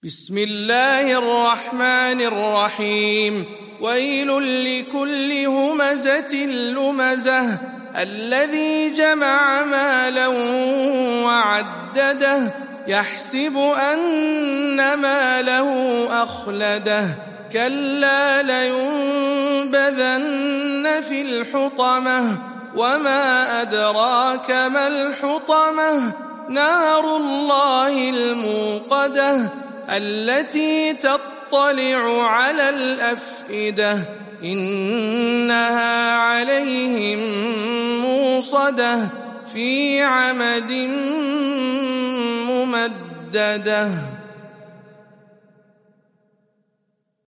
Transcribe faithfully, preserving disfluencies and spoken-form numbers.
بسم الله الرحمن الرحيم ويل لكل همزة لمزة الذي جمع مالا وعدده يحسب أن ماله أخلده كلا لينبذن في الحطمة وما أدراك ما الحطمة نار الله الموقدة التي تطلع على الأفئدة إنها عليهم موصدة في عمد ممددة.